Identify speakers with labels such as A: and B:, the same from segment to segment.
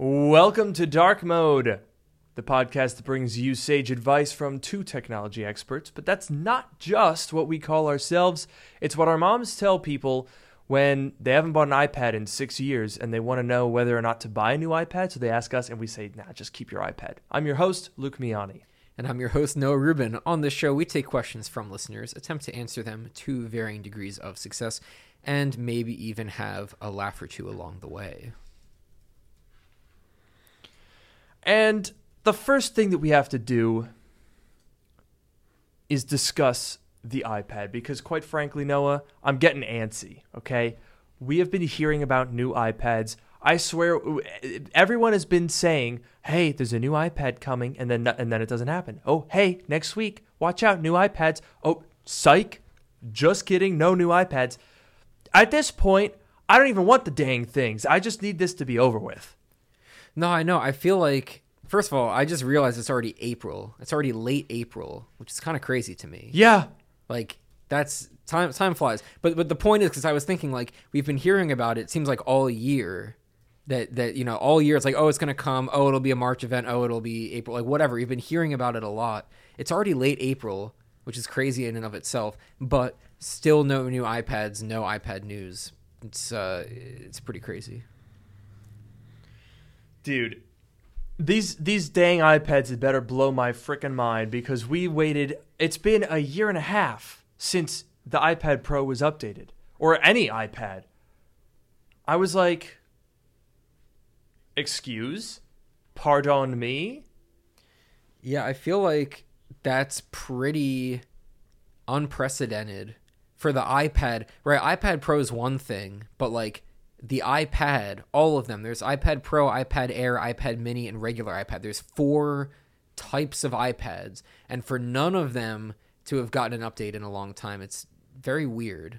A: Welcome to Dark Mode, the podcast that brings you sage advice from two technology experts. But that's not just what we call ourselves. It's what our moms tell people when they haven't bought an iPad in 6 years and they want to know whether or not to buy a new iPad. So they ask us and we say, nah, just keep your iPad. I'm your host, Luke Miani.
B: And I'm your host, Noah Rubin. On this show, we take questions from listeners, attempt to answer them to varying degrees of success, and maybe even have a laugh or two along the way.
A: And the first thing that we have to do is discuss the iPad because, quite frankly, Noah, I'm getting antsy, okay? We have been hearing about new iPads. I swear, everyone has been saying, hey, there's a new iPad coming, and then it doesn't happen. Oh, hey, next week, watch out, new iPads. Oh, psych, just kidding, no new iPads. At this point, I don't even want the dang things. I just need this to be over with.
B: No, I know. I feel like, first of all, I just realized it's already April. It's already late April, which is kind of crazy to me.
A: Yeah.
B: Like, that's, time flies. But the point is, because I was thinking, like, we've been hearing about it seems like all year. That you know, all year it's like, oh, it's going to come. Oh, it'll be a March event. Oh, it'll be April. Like, whatever. You've been hearing about it a lot. It's already late April, which is crazy in and of itself. But still no new iPads, no iPad news. It's pretty crazy.
A: Dude, these dang iPads had better blow my frickin' mind because we waited. It's been a year and a half since the iPad Pro was updated, or any iPad. I was like, excuse? Pardon me?
B: Yeah, I feel like that's pretty unprecedented for the iPad. Right, iPad Pro is one thing, but like the iPad, all of them, there's iPad Pro, iPad Air, iPad Mini, and regular iPad. There's 4 types of iPads, and for none of them to have gotten an update in a long time, it's very weird.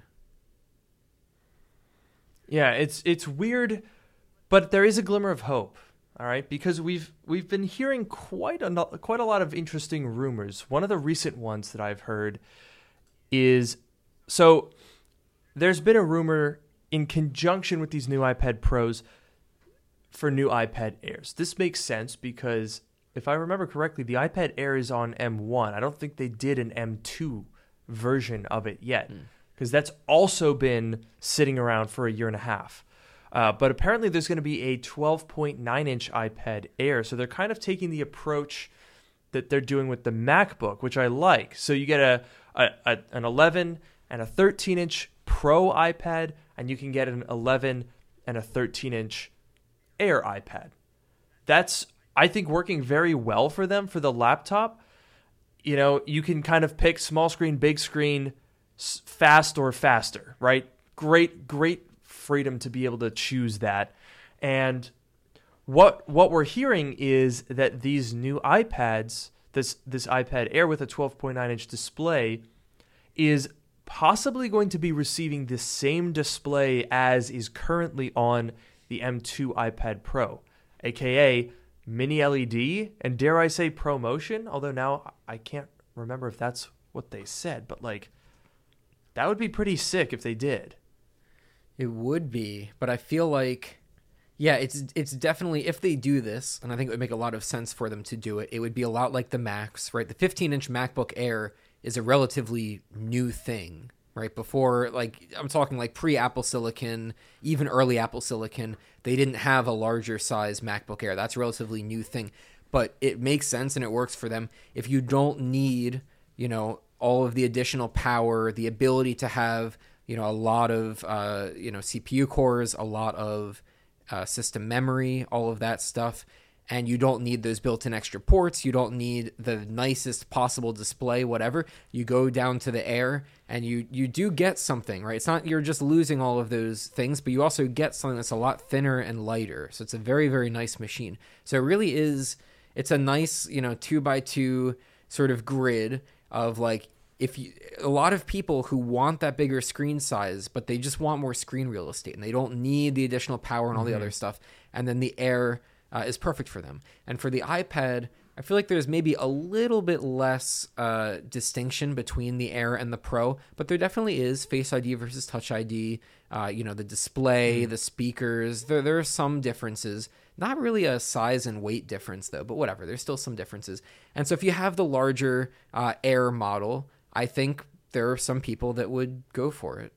A: Yeah, it's weird, but there is a glimmer of hope. All right, because we've been hearing quite a lot of interesting rumors. One of the recent ones that I've heard is, so there's been a rumor in conjunction with these new iPad Pros for new iPad Airs. This makes sense because if I remember correctly, the iPad Air is on M1. I don't think they did an M2 version of it yet because that's also been sitting around for a year and a half. But apparently there's going to be a 12.9-inch iPad Air. So they're kind of taking the approach that they're doing with the MacBook, which I like. So you get an 11 and a 13-inch Pro iPad, and you can get an 11 and a 13-inch Air iPad. That's, I think, working very well for them for the laptop. You know, you can kind of pick small screen, big screen, fast or faster, right? Great freedom to be able to choose that. And what we're hearing is that these new iPads, this iPad Air with a 12.9-inch display, is possibly going to be receiving the same display as is currently on the M2 iPad Pro, aka mini LED, and dare I say ProMotion, although now I can't remember if that's what they said, but like that would be pretty sick if they did.
B: It would be, but I feel like, yeah, it's definitely, if they do this, and I think it would make a lot of sense for them to do it, it would be a lot like the Macs, right? The 15-inch MacBook Air is a relatively new thing, right? Before, like, I'm talking like pre-Apple Silicon, even early Apple Silicon, they didn't have a larger size MacBook Air. That's a relatively new thing, but it makes sense and it works for them. If you don't need, you know, all of the additional power, the ability to have, you know, a lot of, CPU cores, a lot of system memory, all of that stuff. And you don't need those built-in extra ports. You don't need the nicest possible display, whatever. You go down to the Air and you do get something, right? It's not you're just losing all of those things, but you also get something that's a lot thinner and lighter. So it's a very, very nice machine. So it really is, it's a nice, 2x2 sort of grid of like, a lot of people who want that bigger screen size, but they just want more screen real estate and they don't need the additional power and all the other stuff. And then the Air is perfect for them. And for the iPad, I feel like there's maybe a little bit less distinction between the Air and the Pro, but there definitely is Face ID versus Touch ID. The display, the speakers. There are some differences. Not really a size and weight difference though, but whatever. There's still some differences. And so if you have the larger Air model, I think there are some people that would go for it.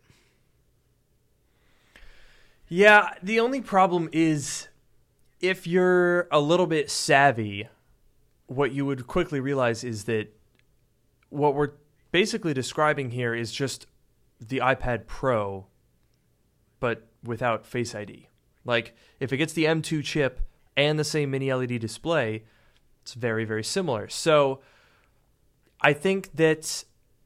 A: Yeah, the only problem is if you're a little bit savvy, what you would quickly realize is that what we're basically describing here is just the iPad Pro, but without Face ID. Like, if it gets the M2 chip and the same mini LED display, it's very, very similar. So I think that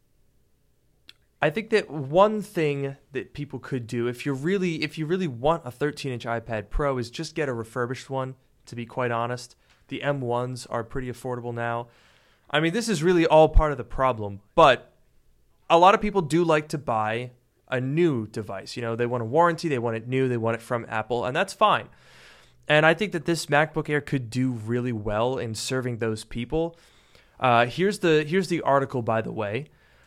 A: one thing that people could do, if you really want a 13-inch iPad Pro, is just get a refurbished one, to be quite honest. The M1s are pretty affordable now. I mean, this is really all part of the problem, but a lot of people do like to buy a new device. You know, they want a warranty, they want it new, they want it from Apple, and that's fine. And I think that this MacBook Air could do really well in serving those people. Here's the article, by the way,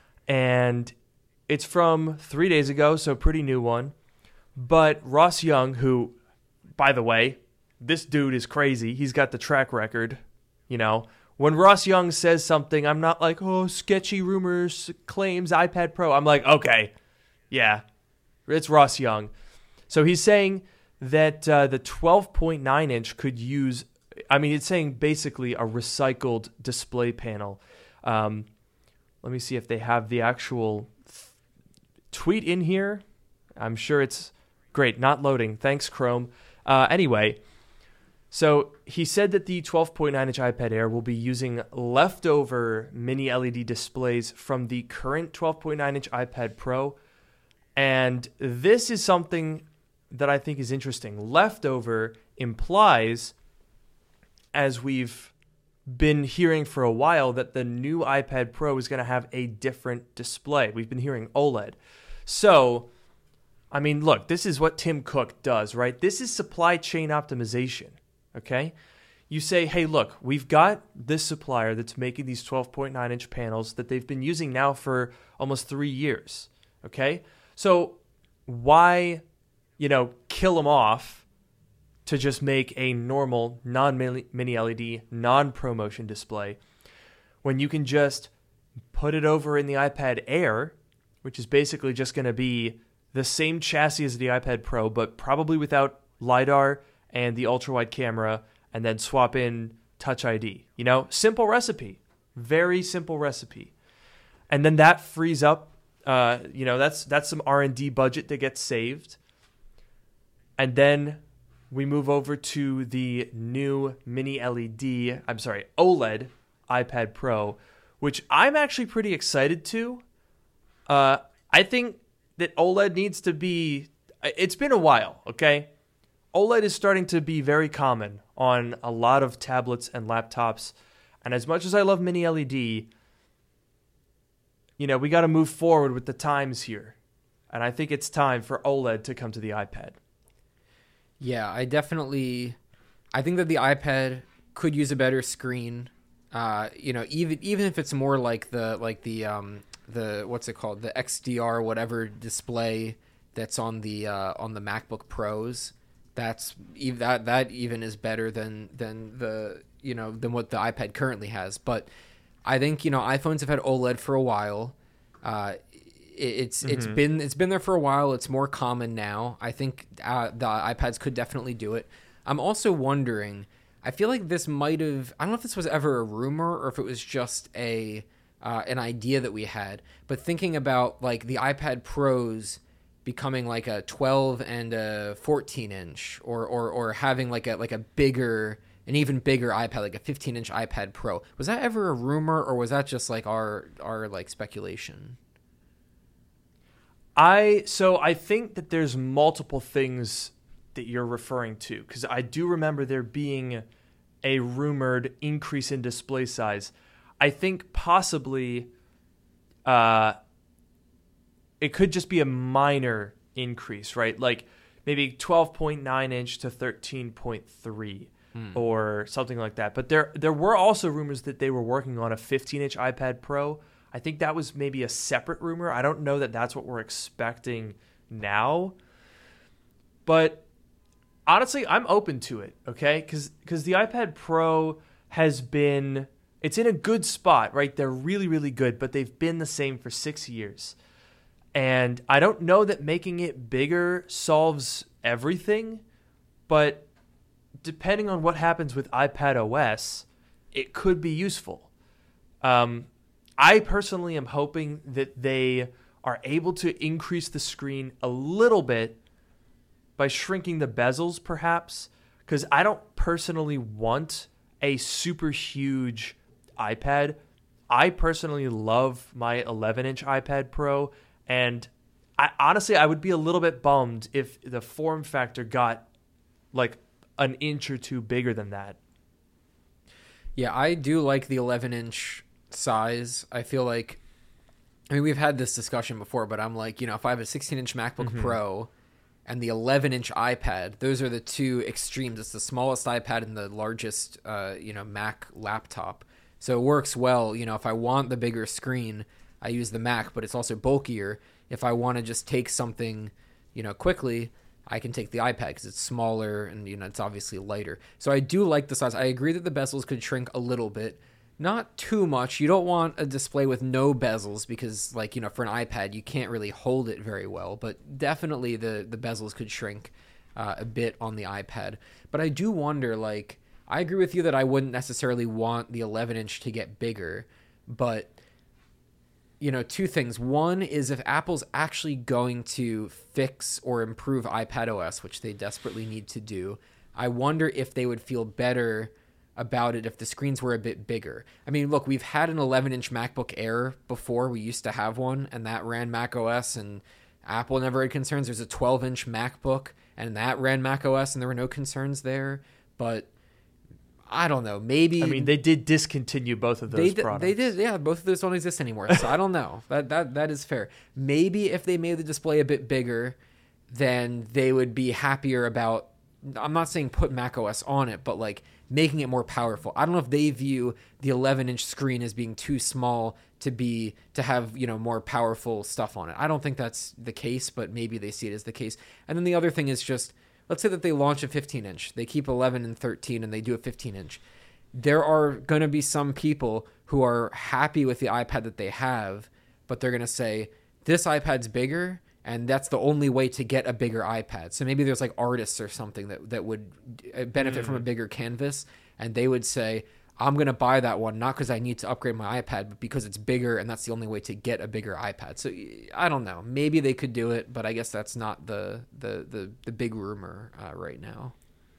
A: and it's from 3 days ago, so pretty new one. But Ross Young, who, by the way, this dude is crazy. He's got the track record, you know. When Ross Young says something, I'm not like, oh, sketchy rumors, claims, iPad Pro. I'm like, okay, yeah, it's Ross Young. So he's saying that the 12.9 inch could use, I mean, it's saying basically a recycled display panel. Let me see if they have the actual tweet in here. I'm sure it's great. Not loading. Thanks, Chrome. Anyway, so he said that the 12.9-inch iPad Air will be using leftover mini LED displays from the current 12.9-inch iPad Pro. And this is something that I think is interesting. Leftover implies, as we've been hearing for a while, that the new iPad Pro is going to have a different display. We've been hearing OLED. So, I mean, look, this is what Tim Cook does, right? This is supply chain optimization, okay? You say, hey, look, we've got this supplier that's making these 12.9-inch panels that they've been using now for almost 3 years, okay? So why, kill them off to just make a normal non-mini LED, non-ProMotion display when you can just put it over in the iPad Air, which is basically just going to be the same chassis as the iPad Pro, but probably without LiDAR and the ultra-wide camera, and then swap in Touch ID. Simple recipe. Very simple recipe. And then that frees up, that's some R&D budget that gets saved. And then we move over to the new OLED iPad Pro, which I'm actually pretty excited to. I think that OLED needs to be, it's been a while, okay? OLED is starting to be very common on a lot of tablets and laptops. And as much as I love mini LED, we got to move forward with the times here. And I think it's time for OLED to come to the iPad.
B: Yeah, I think that the iPad could use a better screen. Even if it's more like the what's it called, the XDR whatever display that's on the MacBook Pros. That even is better than what the iPad currently has. But I think iPhones have had OLED for a while. It's been there for a while. It's more common now. I think the iPads could definitely do it. I'm also wondering, I feel like this might have, I don't know if this was ever a rumor or if it was just an idea that we had, but thinking about like the iPad Pros becoming like a 12 and a 14 inch or having like a bigger, an even bigger iPad, like a 15-inch iPad Pro. Was that ever a rumor or was that just like our like speculation?
A: I think that there's multiple things that you're referring to, because I do remember there being a rumored increase in display size. I think possibly it could just be a minor increase, right? Like maybe 12.9 inch to 13.3 or something like that. But there were also rumors that they were working on a 15-inch iPad Pro. I think that was maybe a separate rumor. I don't know that that's what we're expecting now. But honestly, I'm open to it, okay? Because the iPad Pro it's in a good spot, right? They're really, really good, but they've been the same for 6 years. And I don't know that making it bigger solves everything, but depending on what happens with iPad OS, it could be useful. I personally am hoping that they are able to increase the screen a little bit by shrinking the bezels, perhaps, because I don't personally want a super huge iPad. I personally love my 11-inch iPad Pro, and I would be a little bit bummed if the form factor got like an inch or two bigger than that.
B: Yeah, I do like the 11-inch size. I feel like, I mean, we've had this discussion before, but I'm like, if I have a 16-inch MacBook Pro and the 11-inch iPad, those are the two extremes. It's the smallest iPad and the largest, Mac laptop. So it works well. If I want the bigger screen, I use the Mac, but it's also bulkier. If I want to just take something, quickly, I can take the iPad because it's smaller and, it's obviously lighter. So I do like the size. I agree that the bezels could shrink a little bit. Not too much. You don't want a display with no bezels because, for an iPad, you can't really hold it very well. But definitely the bezels could shrink a bit on the iPad. But I do wonder, I agree with you that I wouldn't necessarily want the 11-inch to get bigger. But, two things. One is if Apple's actually going to fix or improve iPadOS, which they desperately need to do, I wonder if they would feel better about it if the screens were a bit bigger. I mean, look, we've had an 11-inch MacBook Air before. We used to have one, and that ran macOS, and Apple never had concerns. There's a 12-inch MacBook, and that ran macOS, and there were no concerns there. But I don't know. Maybe...
A: I mean, they did discontinue both of those products.
B: They did, yeah. Both of those don't exist anymore, so I don't know. That is fair. Maybe if they made the display a bit bigger, then they would be happier about... I'm not saying put macOS on it, but, making it more powerful. I don't know if they view the 11-inch screen as being too small to have, more powerful stuff on it. I don't think that's the case, but maybe they see it as the case. And then the other thing is just, let's say that they launch a 15-inch. They keep 11 and 13 and they do a 15-inch. There are going to be some people who are happy with the iPad that they have, but they're going to say, this iPad's bigger, and that's the only way to get a bigger iPad. So maybe there's artists or something that would benefit from a bigger canvas, and they would say, I'm going to buy that one, not because I need to upgrade my iPad, but because it's bigger, and that's the only way to get a bigger iPad. So I don't know. Maybe they could do it, but I guess that's not the big rumor right now.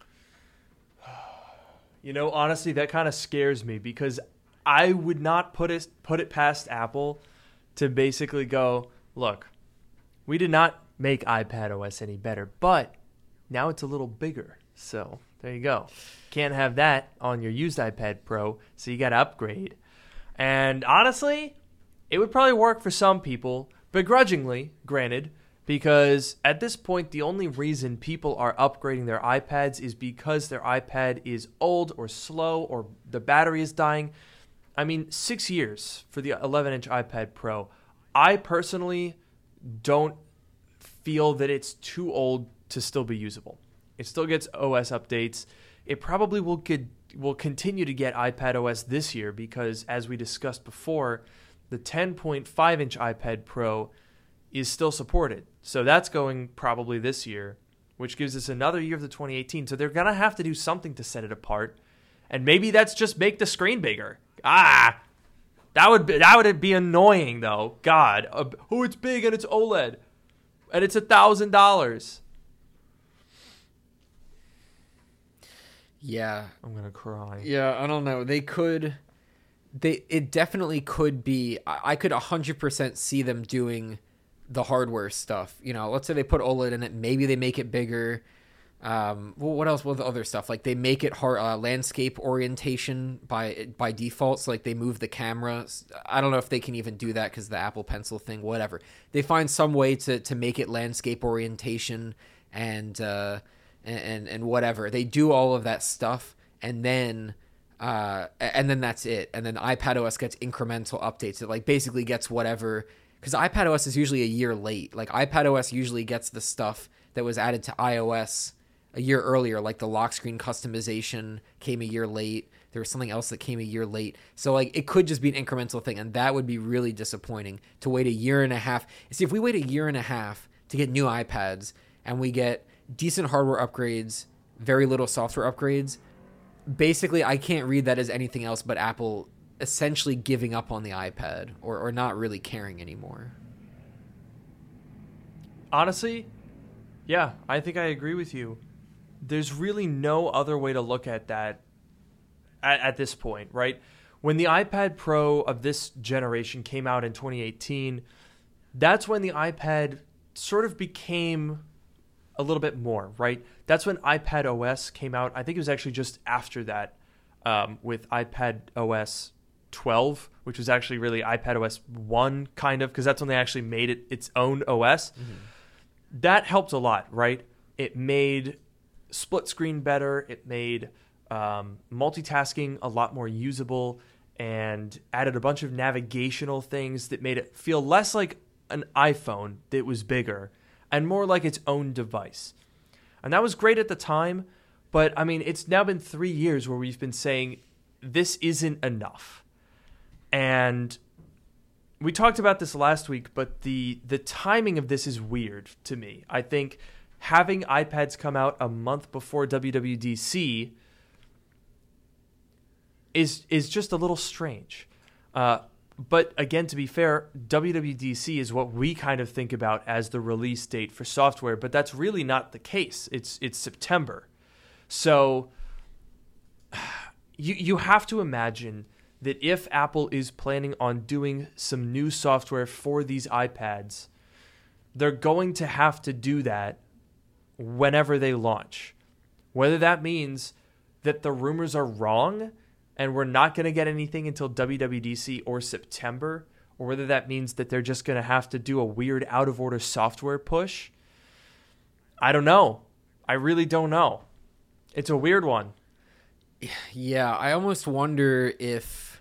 A: Honestly, that kind of scares me because I would not put it past Apple to basically go, look, we did not make iPadOS any better, but now it's a little bigger. So there you go. Can't have that on your used iPad Pro, so you got to upgrade. And honestly, it would probably work for some people, begrudgingly, granted, because at this point, the only reason people are upgrading their iPads is because their iPad is old or slow or the battery is dying. I mean, 6 years for the 11-inch iPad Pro. I personally don't feel that it's too old to still be usable. It still gets OS updates. It probably will continue to get iPadOS this year because, as we discussed before, the 10.5-inch iPad Pro is still supported. So that's going probably this year, which gives us another year of the 2018. So they're going to have to do something to set it apart. And maybe that's just make the screen bigger. That would be annoying, though. God. It's big and it's OLED. And it's $1,000.
B: Yeah.
A: I'm going to cry.
B: Yeah, I don't know. It definitely could be. I could 100% see them doing the hardware stuff. Let's say they put OLED in it. Maybe they make it bigger. What else with other stuff? They make it hard, landscape orientation by default. So they move the camera. I don't know if they can even do that because the Apple Pencil thing, whatever. They find some way to make it landscape orientation and whatever. They do all of that stuff and then that's it. And then iPadOS gets incremental updates. It basically gets whatever, because iPadOS is usually a year late. iPadOS usually gets the stuff that was added to iOS a year earlier, like the lock screen customization came a year late. There was something else that came a year late. So like it could just be an incremental thing, and that would be really disappointing to wait a year and a half. See, if we wait a year and a half to get new iPads and we get decent hardware upgrades, very little software upgrades, basically I can't read that as anything else but Apple essentially giving up on the iPad or not really caring anymore.
A: Honestly, yeah, I think I agree with you. There's really no other way to look at that at this point, right? When the iPad Pro of this generation came out in 2018, that's when the iPad sort of became a little bit more, right? That's when iPad OS came out. I think it was actually just after that with iPad OS 12, which was actually really iPad OS 1 kind of, because that's when they actually made it its own OS. Mm-hmm. That helped a lot, right? It made split screen better. It made multitasking a lot more usable and added a bunch of navigational things that made it feel less like an iPhone that was bigger and more like its own device. And that was great at the time, but I mean, it's now been 3 years where we've been saying this isn't enough. And we talked about this last week, but the timing of this is weird to me. I think having iPads come out a month before WWDC is just a little strange. But again, to be fair, WWDC is what we kind of think about as the release date for software, but that's really not the case. It's September. So you have to imagine that if Apple is planning on doing some new software for these iPads, they're going to have to do that whenever they launch. Whether that means that the rumors are wrong and we're not going to get anything until WWDC or September, or whether that means that they're just going to have to do a weird out-of-order software push, I don't know. I really don't know. It's a weird one.
B: Yeah, I almost wonder if,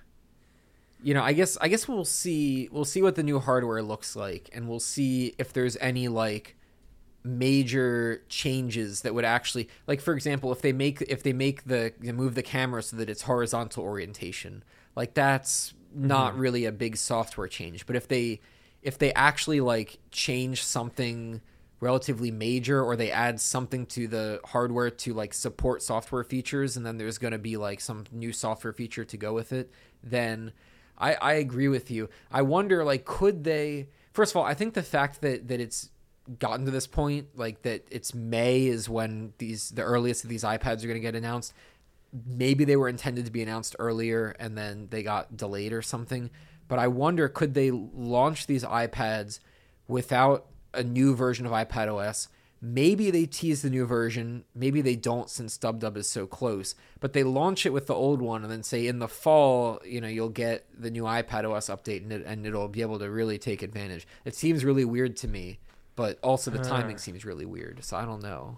B: I guess we'll see what the new hardware looks like, and we'll see if there's any like major changes that would actually, like, for example, if they move the camera so that it's horizontal orientation, like that's not really a big software change. But if they actually like change something relatively major, or they add something to the hardware to like support software features, and then there's going to be like some new software feature to go with it, then I agree with you. I wonder, like, could they, first of all, I think the fact that it's gotten to this point, like that it's May is when the earliest of these iPads are going to get announced. Maybe they were intended to be announced earlier and then they got delayed or something. But I wonder, could they launch these iPads without a new version of iPad OS? Maybe they tease the new version. Maybe they don't, since DubDub is so close. But they launch it with the old one and then say in the fall, you'll get the new iPad OS update and it'll be able to really take advantage. It seems really weird to me. But also the timing seems really weird, so I don't know.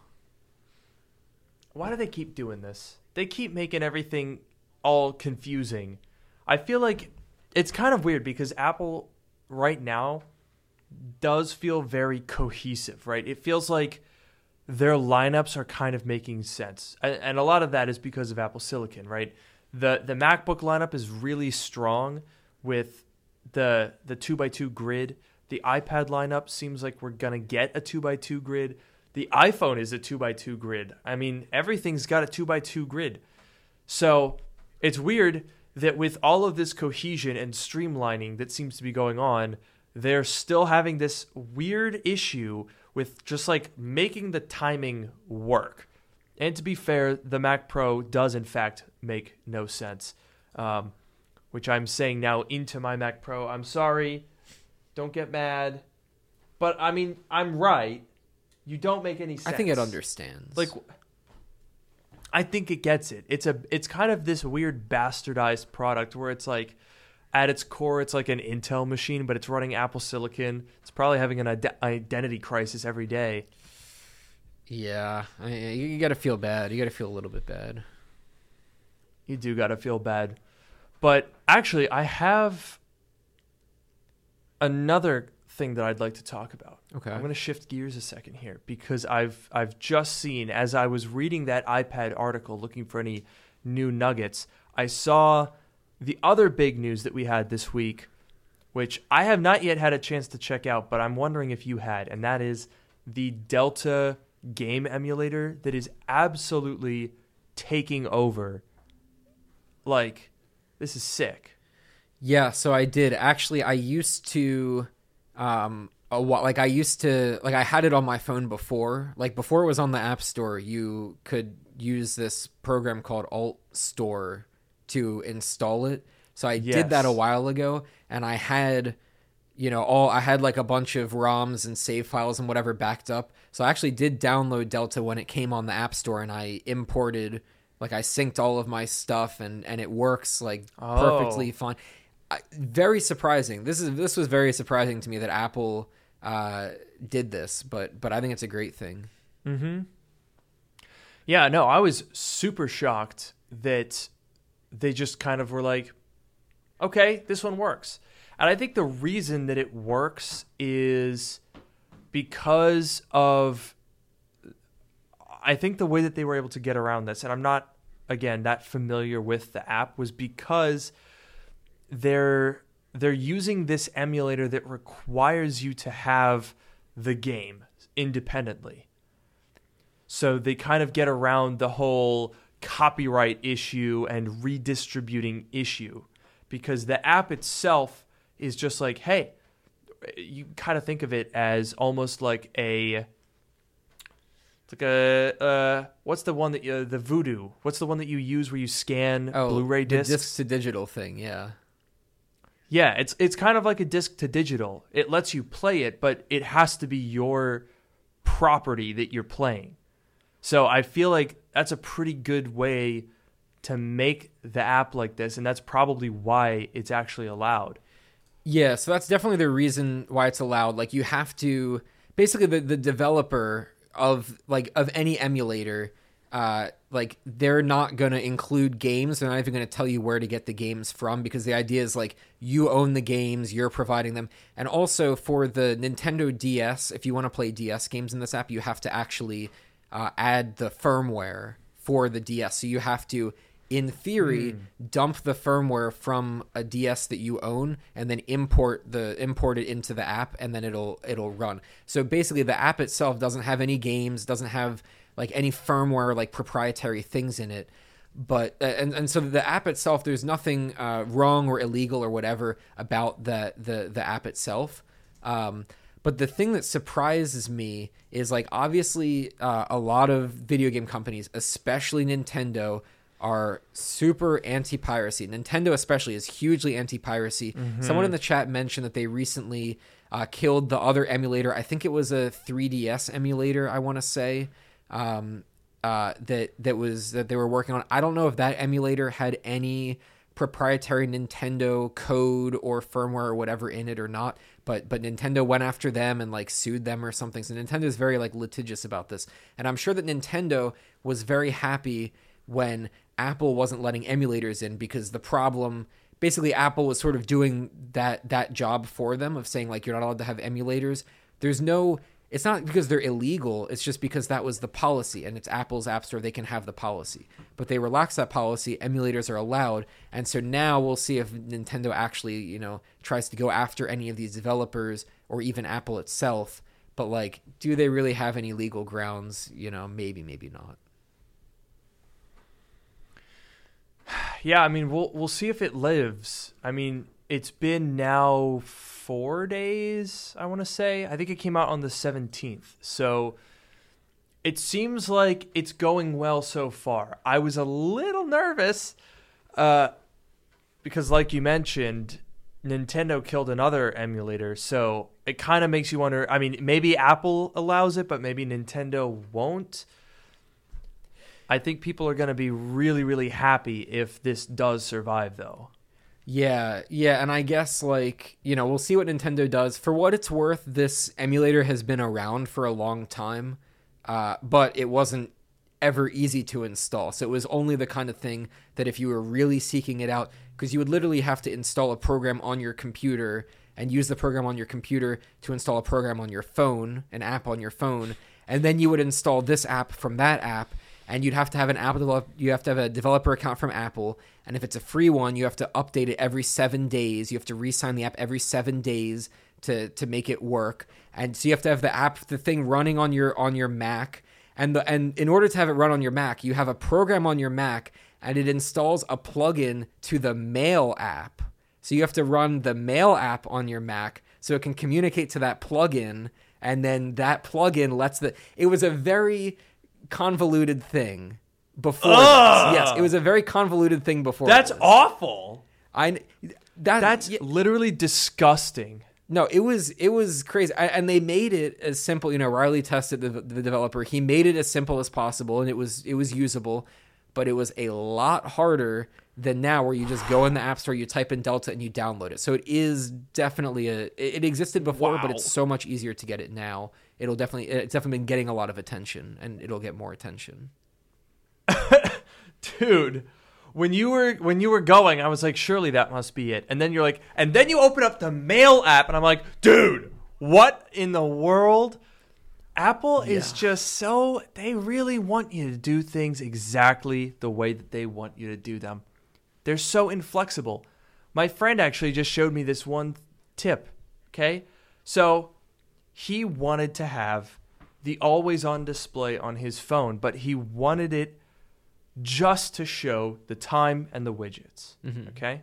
A: Why do they keep doing this? They keep making everything all confusing. I feel like it's kind of weird because Apple right now does feel very cohesive, right? It feels like their lineups are kind of making sense. And a lot of that is because of Apple Silicon, right? The MacBook lineup is really strong with the 2x2 grid. The iPad lineup seems like we're going to get a 2x2 grid. The iPhone is a 2x2 grid. I mean, everything's got a 2x2 grid. So it's weird that with all of this cohesion and streamlining that seems to be going on, they're still having this weird issue with just like making the timing work. And to be fair, the Mac Pro does in fact make no sense, which I'm saying now into my Mac Pro. I'm sorry. Don't get mad. But, I mean, I'm right. You don't make any sense.
B: I think it understands.
A: Like, I think it gets it. It's kind of this weird bastardized product where it's like, at its core, it's like an Intel machine, but it's running Apple Silicon. It's probably having an identity crisis every day.
B: Yeah. You got to feel bad. You got to feel a little bit bad.
A: You do got to feel bad. But, actually, I have another thing that I'd like to talk about.
B: Okay.
A: I'm going to shift gears a second here because I've just seen, as I was reading that iPad article looking for any new nuggets, I saw the other big news that we had this week, which I have not yet had a chance to check out, but I'm wondering if you had, and that is the Delta game emulator that is absolutely taking over. Like, this is sick.
B: Yeah, so I did. Actually, I used to I had it on my phone before. Like, before it was on the App Store, you could use this program called Alt Store to install it. So I did that a while ago, and I had, I had like a bunch of ROMs and save files and whatever backed up. So I actually did download Delta when it came on the App Store, and I imported, like, I synced all of my stuff, and it works like perfectly fine. Very surprising. This was very surprising to me that Apple did this, but I think it's a great thing.
A: Mm-hmm. Yeah, no, I was super shocked that they just kind of were like, okay, this one works. And I think the reason that it works is because of, I think the way that they were able to get around this, and I'm not, again, that familiar with the app, was because they're using this emulator that requires you to have the game independently. So they kind of get around the whole copyright issue and redistributing issue, because the app itself is just like, hey, you kind of think of it as almost like what's the one that the Voodoo? What's the one that you use where you scan Blu-ray discs?
B: The disc to digital thing, yeah.
A: Yeah, it's kind of like a disc to digital. It lets you play it, but it has to be your property that you're playing. So I feel like that's a pretty good way to make the app like this, and that's probably why it's actually allowed.
B: Yeah, so that's definitely the reason why it's allowed. Like, you have to basically the developer of any emulator, like, they're not going to include games. They're not even going to tell you where to get the games from, because the idea is, like, you own the games, you're providing them. And also for the Nintendo DS, if you want to play DS games in this app, you have to actually add the firmware for the DS. So you have to, in theory, dump the firmware from a DS that you own and then import it into the app, and then it'll run. So basically the app itself doesn't have any games, doesn't have like any firmware, like proprietary things in it. But and so the app itself, there's nothing wrong or illegal or whatever about the app itself. But the thing that surprises me is, like, obviously a lot of video game companies, especially Nintendo, are super anti-piracy. Nintendo especially is hugely anti-piracy. Mm-hmm. Someone in the chat mentioned that they recently killed the other emulator. I think it was a 3DS emulator, I want to say, that they were working on. I don't know if that emulator had any proprietary Nintendo code or firmware or whatever in it or not, but Nintendo went after them and, like, sued them or something. So Nintendo is very, like, litigious about this. And I'm sure that Nintendo was very happy when Apple wasn't letting emulators in, because the problem, basically Apple was sort of doing that job for them of saying, like, you're not allowed to have emulators. It's not because they're illegal, it's just because that was the policy, and it's Apple's App Store, they can have the policy. But they relaxed that policy, emulators are allowed, and so now we'll see if Nintendo actually, tries to go after any of these developers, or even Apple itself. But, like, do they really have any legal grounds? Maybe, maybe not.
A: Yeah, I mean, we'll see if it lives. I mean, it's been now 4 days, I want to say. I think it came out on the 17th. So it seems like it's going well so far. I was a little nervous because, like you mentioned, Nintendo killed another emulator. So it kind of makes you wonder. I mean, maybe Apple allows it, but maybe Nintendo won't. I think people are going to be really, really happy if this does survive, though.
B: Yeah, and I guess, like, we'll see what Nintendo does. For what it's worth, this emulator has been around for a long time, but it wasn't ever easy to install. So it was only the kind of thing that if you were really seeking it out, because you would literally have to install a program on your computer and use the program on your computer to install a program on your phone, an app on your phone, and then you would install this app from that app, and you have to have a developer account from Apple, and if it's a free one, you have to update it every 7 days. You have to re-sign the app every 7 days to make it work, and so you have to have the thing running on your Mac, and in order to have it run on your Mac, you have a program on your Mac, and it installs a plugin to the Mail app. So you have to run the Mail app on your Mac so it can communicate to that plugin, and then that plugin it was a very convoluted thing before this. Yes, it was a very convoluted thing before
A: That's
B: this.
A: awful.
B: That's
A: literally disgusting.
B: No, it was crazy. And they made it as simple. Riley tested the developer. He made it as simple as possible, and it was usable, but it was a lot harder than now, where you just go in the App Store, you type in Delta, and you download it. So it is definitely it existed before, but it's so much easier to get it now. It's definitely been getting a lot of attention, and it'll get more attention.
A: Dude, when you were going, I was like, surely that must be it. And then you're like, and then you open up the Mail app, and I'm like, dude, what in the world? Apple is just they really want you to do things exactly the way that they want you to do them. They're so inflexible. My friend actually just showed me this one tip, okay? So he wanted to have the always-on display on his phone, but he wanted it just to show the time and the widgets, okay?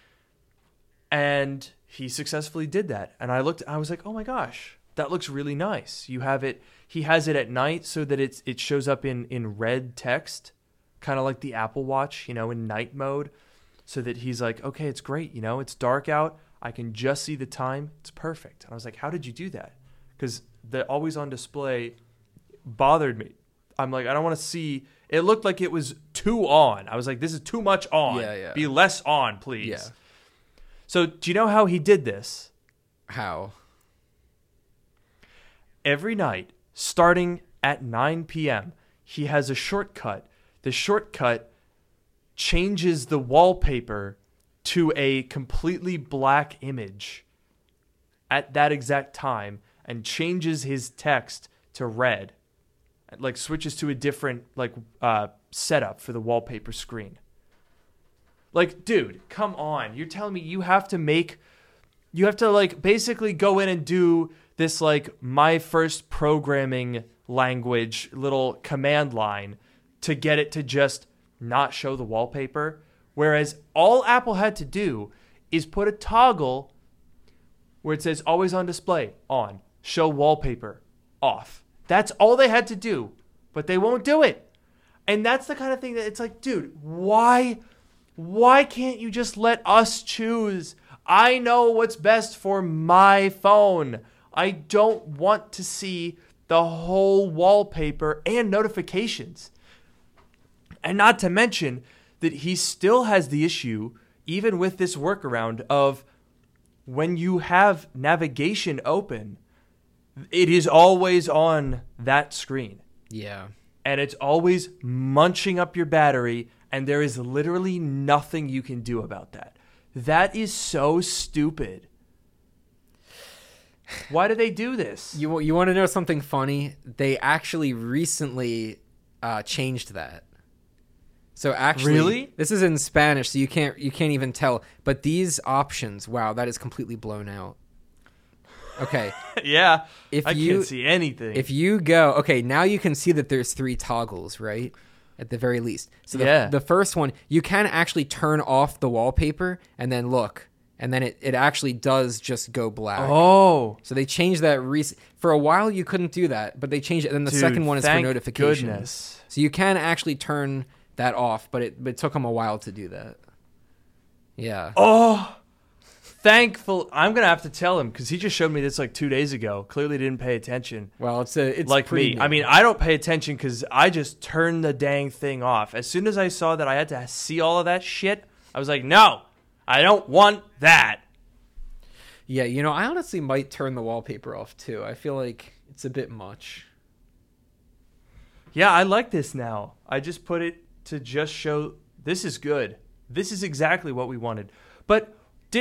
A: And he successfully did that. And I was like, oh my gosh, that looks really nice. He has it at night so that it shows up in red text, kind of like the Apple Watch, in night mode, so that he's like, okay, it's great, it's dark out, I can just see the time, it's perfect. And I was like, how did you do that? Because the always on display bothered me. I'm like, I don't want to see. It looked like it was too on. I was like, this is too much on.
B: Yeah.
A: Be less on, please.
B: Yeah.
A: So do you know how he did this?
B: How?
A: Every night, starting at 9 p.m., he has a shortcut. The shortcut changes the wallpaper to a completely black image at that exact time and changes his text to red. Like switches to a different setup for the wallpaper screen. Like, dude, come on. You're telling me you have to basically go in and do this my first programming language little command line to get it to just not show the wallpaper. Whereas all Apple had to do is put a toggle where it says always on display, on, show wallpaper, off. That's all they had to do, but they won't do it. And that's the kind of thing that it's like, dude, why can't you just let us choose? I know what's best for my phone. I don't want to see the whole wallpaper and notifications. And not to mention that he still has the issue, even with this workaround, of when you have navigation open, it is always on that screen.
B: Yeah.
A: And it's always munching up your battery, and there is literally nothing you can do about that. That is so stupid. Why do they do this?
B: You want to know something funny? They actually recently changed that. So actually,
A: really?
B: This is in Spanish, so you can't even tell. But these options, wow, that is completely blown out. Okay.
A: Yeah. I can't see anything.
B: If you go, okay, now you can see that there's 3 toggles, right? At the very least. So the first one, you can actually turn off the wallpaper and then look. And then it actually does just go black.
A: Oh.
B: So they changed that for a while you couldn't do that, but they changed it. And then the second one is for notifications.
A: Goodness.
B: So you can actually turn that off, but it took them a while to do that. Yeah.
A: Oh. Thankful. I'm going to have to tell him because he just showed me this 2 days ago. Clearly didn't pay attention.
B: Well, it's
A: like me.
B: new.
A: I mean, I don't pay attention because I just turned the dang thing off. As soon as I saw that I had to see all of that shit, I was like, no, I don't want that.
B: Yeah, I honestly might turn the wallpaper off too. I feel like it's a bit much.
A: Yeah, I like this now. I just put it to just show this is good. This is exactly what we wanted. But didn't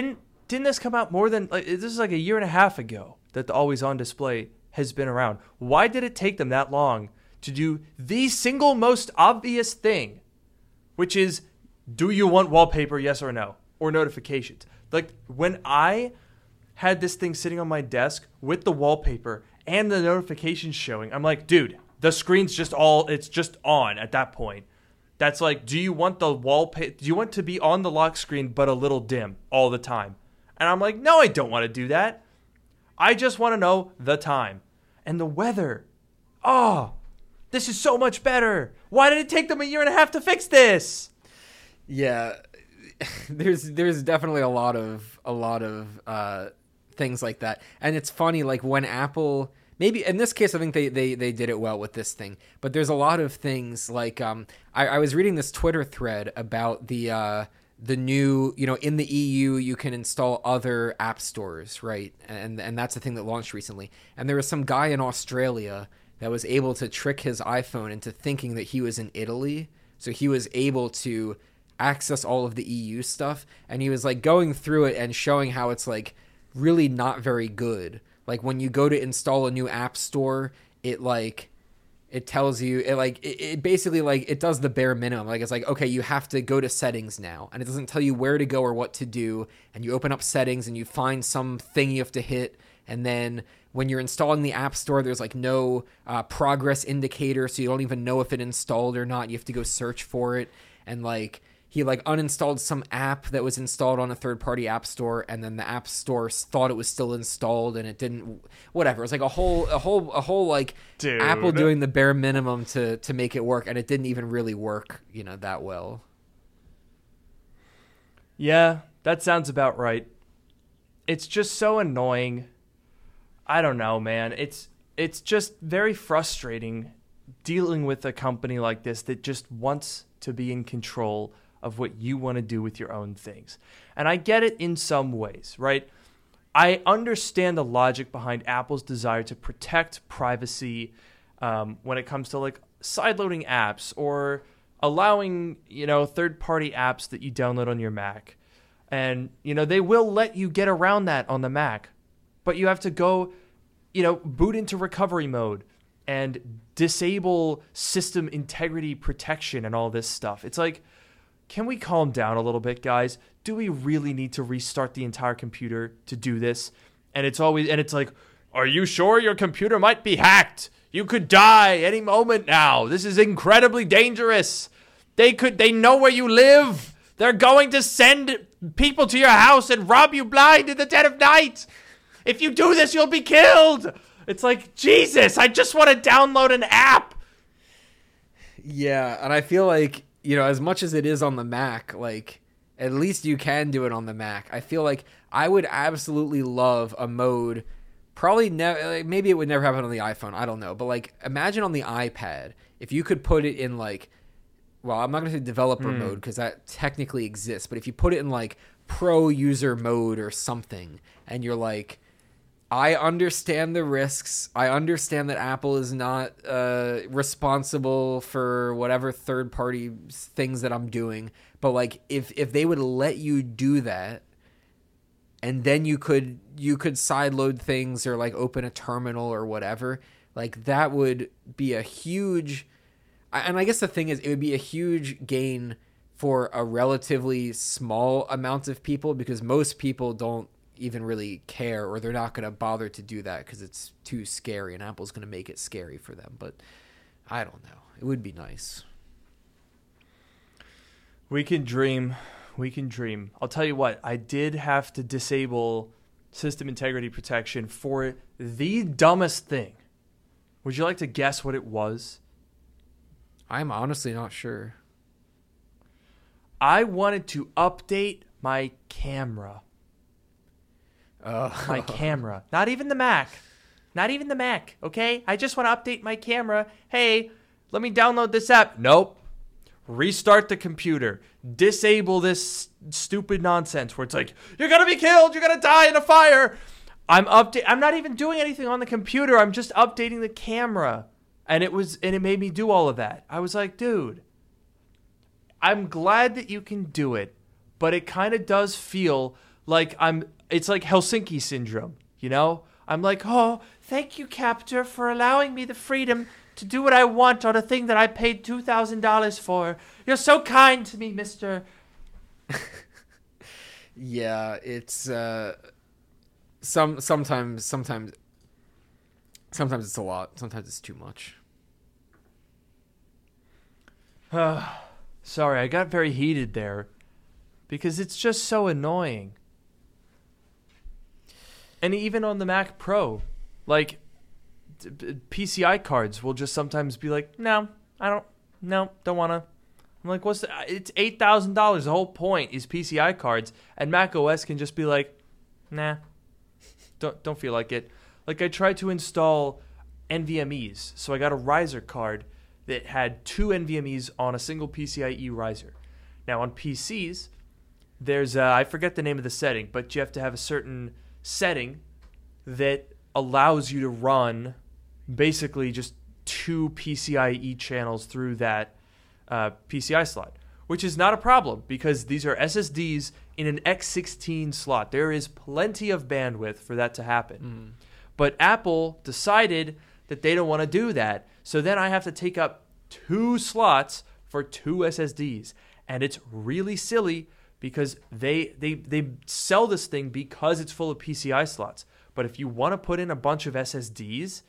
A: didn't this come out more than, like, this is like a year and a half ago that the always on display has been around. Why did it take them that long to do the single most obvious thing, which is, do you want wallpaper, yes or no, or notifications? Like, when I had this thing sitting on my desk with the wallpaper and the notifications showing, I'm like, dude, the screen's it's just on at that point. That's like, do you want the wallpaper? Do you want to be on the lock screen but a little dim all the time? And I'm like, no, I don't want to do that. I just want to know the time and the weather. Oh, this is so much better. Why did it take them a year and a half to fix this?
B: Yeah, there's definitely a lot of things like that, and it's funny, like when Apple. Maybe in this case, I think they did it well with this thing. But there's a lot of things like I was reading this Twitter thread about the new, in the EU you can install other app stores, right? And that's the thing that launched recently. And there was some guy in Australia that was able to trick his iPhone into thinking that he was in Italy, so he was able to access all of the EU stuff. And he was like going through it and showing how it's like really not very good. Like when you go to install a new app store, it tells you, it basically like it does the bare minimum. Like it's like, okay, you have to go to settings now, and it doesn't tell you where to go or what to do. And you open up settings and you find some thing you have to hit. And then when you're installing the app store, there's like no progress indicator. So you don't even know if it installed or not. You have to go search for it. And like, he like uninstalled some app that was installed on a third-party app store, and then the app store thought it was still installed, and it didn't. Whatever. It was like a whole like
A: Dude.
B: Apple doing the bare minimum to make it work, and it didn't even really work, that well.
A: Yeah, that sounds about right. It's just so annoying. I don't know, man. It's just very frustrating dealing with a company like this that just wants to be in control of what you want to do with your own things. And I get it in some ways, right? I understand the logic behind Apple's desire to protect privacy when it comes to like sideloading apps or allowing, third-party apps that you download on your Mac. And, they will let you get around that on the Mac, but you have to go, boot into recovery mode and disable system integrity protection and all this stuff. It's like, can we calm down a little bit, guys? Do we really need to restart the entire computer to do this? And it's like, are you sure your computer might be hacked? You could die any moment now. This is incredibly dangerous. They know where you live. They're going to send people to your house and rob you blind in the dead of night. If you do this, you'll be killed. It's like, Jesus, I just want to download an app.
B: Yeah, and I feel like, as much as it is on the Mac, like, at least you can do it on the Mac. I feel like I would absolutely love a mode, probably maybe it would never happen on the iPhone, I don't know, but like, imagine on the iPad, if you could put it in like, well, I'm not going to say developer mode because that technically exists, but if you put it in like pro user mode or something, and you're like, I understand the risks. I understand that Apple is not responsible for whatever third-party things that I'm doing. But like, if they would let you do that, and then you could sideload things or like open a terminal or whatever, like that would be a huge. And I guess the thing is, it would be a huge gain for a relatively small amount of people, because most people don't even really care, or they're not going to bother to do that because it's too scary, and Apple's going to make it scary for them. But I don't know. It would be nice.
A: We can dream. I'll tell you what, I did have to disable system integrity protection for the dumbest thing. Would you like to guess what it was?
B: I'm honestly not sure.
A: I wanted to update my camera. My camera. Not even the Mac, okay? I just want to update my camera. Hey, let me download this app. Nope. Restart the computer. Disable this stupid nonsense where it's like, you're going to be killed. You're going to die in a fire. I'm not even doing anything on the computer. I'm just updating the camera. And it made me do all of that. I was like, dude, I'm glad that you can do it, but it kind of does feel like it's like Helsinki syndrome, you know? I'm like, oh, thank you, captor, for allowing me the freedom to do what I want on a thing that I paid $2,000 for. You're so kind to me, mister.
B: Yeah, it's sometimes it's a lot. Sometimes it's too much.
A: Sorry, I got very heated there because it's just so annoying. And even on the Mac Pro, like PCI cards will just sometimes be like, no, don't want to. I'm like, it's $8,000. The whole point is PCI cards, and Mac OS can just be like, nah, don't feel like it. Like I tried to install NVMe's, so I got a riser card that had 2 NVMe's on a single PCIe riser. Now on PCs, there's I forget the name of the setting, but you have to have a certain setting that allows you to run basically just 2 PCIe channels through that PCI slot, which is not a problem because these are SSDs in an X16 slot. There is plenty of bandwidth for that to happen. But Apple decided that they don't want to do that. So then I have to take up 2 slots for 2 SSDs. And it's really silly because they sell this thing because it's full of PCI slots. But if you want to put in a bunch of SSDs,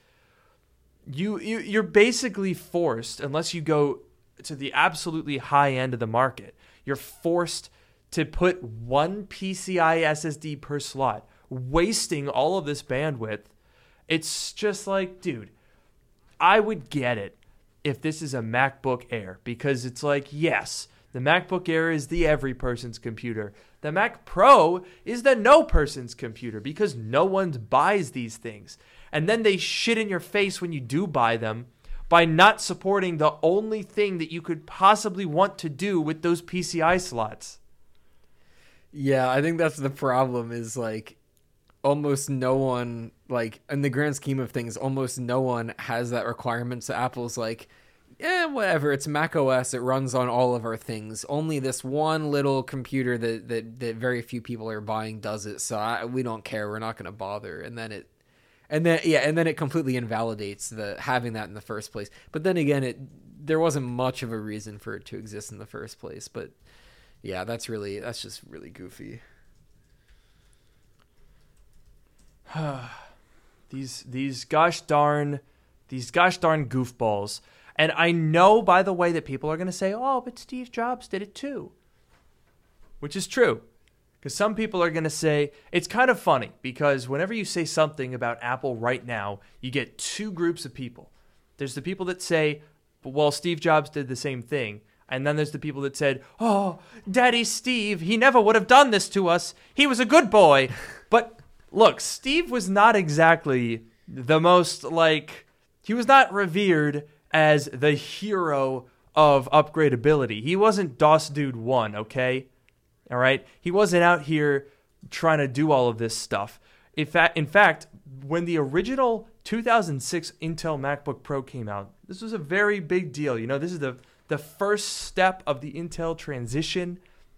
A: you're basically forced, unless you go to the absolutely high end of the market, you're forced to put 1 PCI SSD per slot, wasting all of this bandwidth. It's just like, dude, I would get it if this is a MacBook Air, because it's like, yes, the MacBook Air is the every person's computer. The Mac Pro is the no person's computer because no one buys these things. And then they shit in your face when you do buy them by not supporting the only thing that you could possibly want to do with those PCI slots.
B: Yeah, I think that's the problem is like almost no one, like in the grand scheme of things, almost no one has that requirement. So Apple's like, yeah, whatever. It's Mac OS. It runs on all of our things. Only this one little computer that very few people are buying does it. So we don't care. We're not going to bother. And then it completely invalidates the having that in the first place. But then again, there wasn't much of a reason for it to exist in the first place. But yeah, that's just really goofy.
A: These gosh darn goofballs. And I know, by the way, that people are going to say, oh, but Steve Jobs did it too. Which is true. Because some people are going to say, it's kind of funny, because whenever you say something about Apple right now, you get 2 groups of people. There's the people that say, well, Steve Jobs did the same thing. And then there's the people that said, oh, Daddy Steve, he never would have done this to us. He was a good boy. But look, Steve was not exactly the most, he was not revered as the hero of upgradability. He wasn't DOS Dude 1, okay? All right? He wasn't out here trying to do all of this stuff. In fact, when the original 2006 Intel MacBook Pro came out, this was a very big deal. You know, this is the first step of the Intel transition.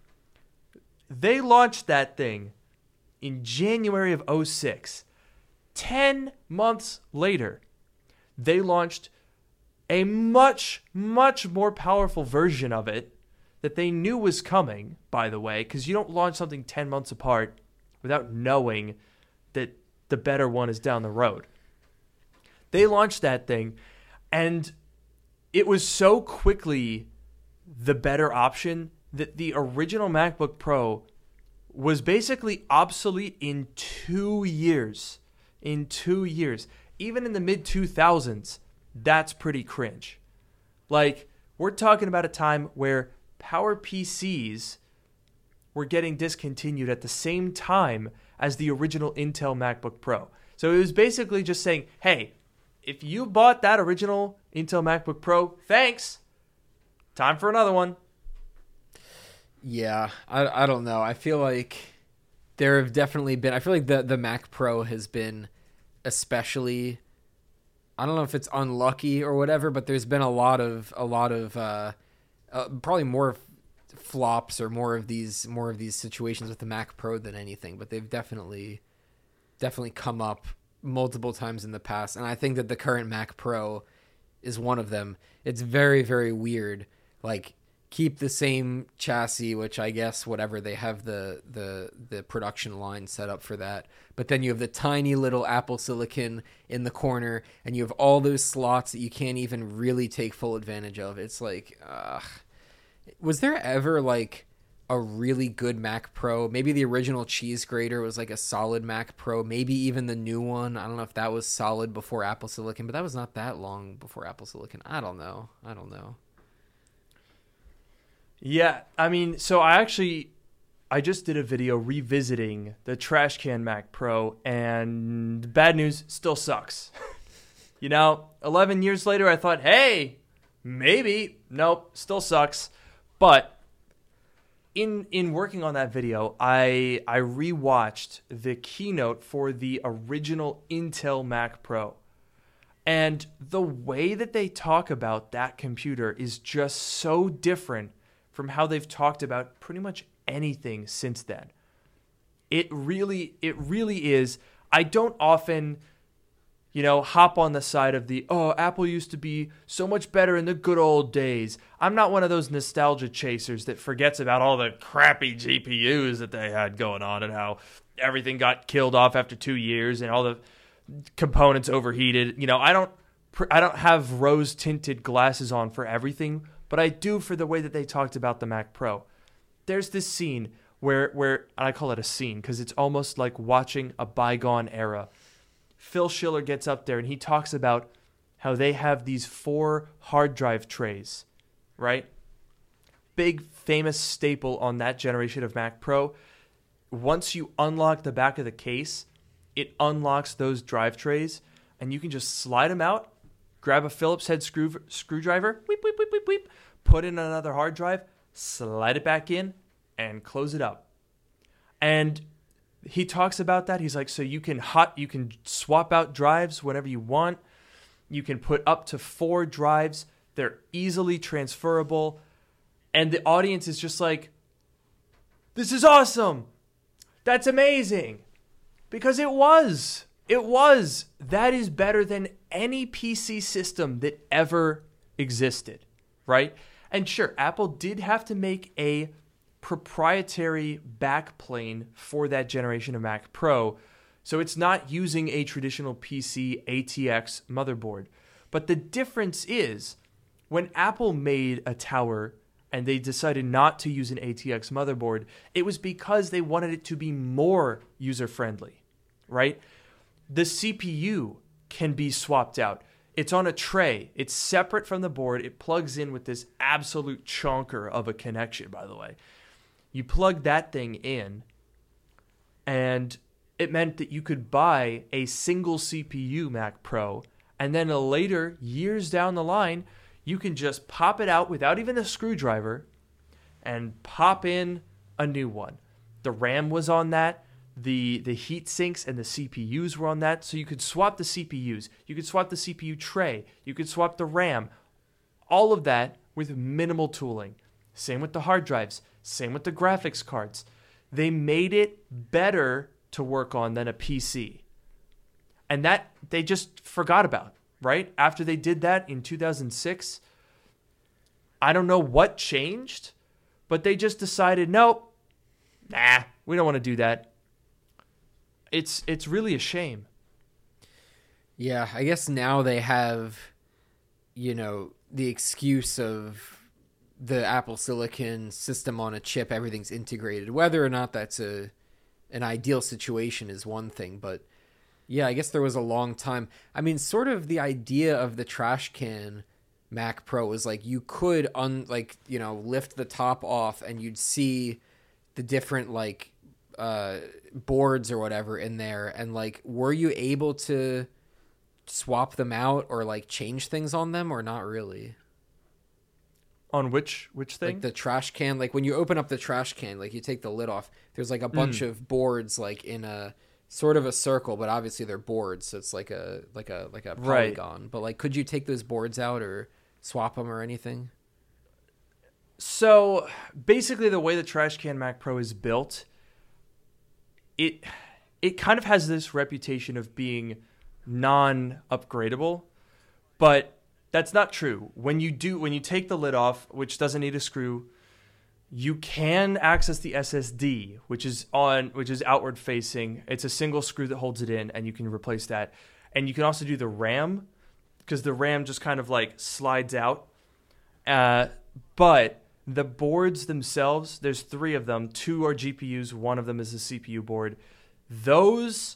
A: They launched that thing in January of 2006. 10 months later, they launched a much, much more powerful version of it that they knew was coming, by the way, because you don't launch something 10 months apart without knowing that the better one is down the road. They launched that thing, and it was so quickly the better option that the original MacBook Pro was basically obsolete in 2 years. In 2 years. Even in the mid-2000s, that's pretty cringe. Like, we're talking about a time where Power PCs were getting discontinued at the same time as the original Intel MacBook Pro. So it was basically just saying, hey, if you bought that original Intel MacBook Pro, thanks. Time for another one.
B: Yeah, I don't know. I feel like there have definitely been... I feel like the Mac Pro has been especially... I don't know if it's unlucky or whatever, but there's been a lot of probably more flops or more of these situations with the Mac Pro than anything, but they've definitely come up multiple times in the past, and I think that the current Mac Pro is one of them. It's very, very weird. Like, keep the same chassis, which I guess whatever, they have the production line set up for that, but then you have the tiny little Apple Silicon in the corner, and you have all those slots that you can't even really take full advantage of. It's like, was there ever like a really good Mac Pro? Maybe the original cheese grater was like a solid Mac Pro. Maybe even the new one. I don't know if that was solid before Apple Silicon, but that was not that long before Apple Silicon. I don't know.
A: Yeah, I mean, so I just did a video revisiting the trash can Mac Pro, and bad news, still sucks. 11 years later, I thought, hey, maybe. Nope, still sucks. But in working on that video, I rewatched the keynote for the original Intel Mac Pro. And the way that they talk about that computer is just so different from how they've talked about pretty much anything since then. It really is. I don't often, hop on the side of Apple used to be so much better in the good old days. I'm not one of those nostalgia chasers that forgets about all the crappy GPUs that they had going on and how everything got killed off after 2 years and all the components overheated. I don't have rose-tinted glasses on for everything, but I do for the way that they talked about the Mac Pro. There's this scene where I call it a scene because it's almost like watching a bygone era. Phil Schiller gets up there and he talks about how they have these 4 hard drive trays, right? Big famous staple on that generation of Mac Pro. Once you unlock the back of the case, it unlocks those drive trays and you can just slide them out, grab a Phillips head screwdriver, weep, weep, weep, weep, weep, put in another hard drive, slide it back in, and close it up. And he talks about that. He's like, so you can swap out drives whenever you want. You can put up to 4 drives. They're easily transferable. And the audience is just like, this is awesome. That's amazing. Because it was. That is better than any PC system that ever existed, right? And sure, Apple did have to make a proprietary backplane for that generation of Mac Pro, so it's not using a traditional PC ATX motherboard. But the difference is, when Apple made a tower and they decided not to use an ATX motherboard, it was because they wanted it to be more user-friendly, right? The CPU can be swapped out. It's on a tray. It's separate from the board. It plugs in with this absolute chonker of a connection, by the way. You plug that thing in, and it meant that you could buy a single CPU Mac Pro, and then later, years down the line, you can just pop it out without even a screwdriver and pop in a new one. The RAM was on that. The heat sinks and the CPUs were on that, so you could swap the CPUs. You could swap the CPU tray. You could swap the RAM. All of that with minimal tooling. Same with the hard drives. Same with the graphics cards. They made it better to work on than a PC. And that they just forgot about, right? After they did that in 2006, I don't know what changed, but they just decided, nope, we don't want to do that. It's really a shame.
B: Yeah, I guess now they have, the excuse of the Apple Silicon system on a chip, everything's integrated. Whether or not that's an ideal situation is one thing, but yeah, I guess there was a long time. I mean, sort of the idea of the trash can Mac Pro was like you could lift the top off and you'd see the different boards or whatever in there, and were you able to swap them out or change things on them or not really?
A: On which thing?
B: The trash can, when you open up the trash can, you take the lid off, there's a bunch of boards in a sort of a circle, but obviously they're boards, so it's like a polygon. Right. But could you take those boards out or swap them or anything?
A: So basically, the way the Trash Can Mac Pro is built, it kind of has this reputation of being non-upgradable, but that's not true. When you take the lid off, which doesn't need a screw, you can access the SSD, which is outward facing. It's a single screw that holds it in, and you can replace that. And you can also do the RAM, because the RAM just kind of like slides out. But the boards themselves, there's 3 of them. 2 are GPUs. 1 of them is a CPU board. Those,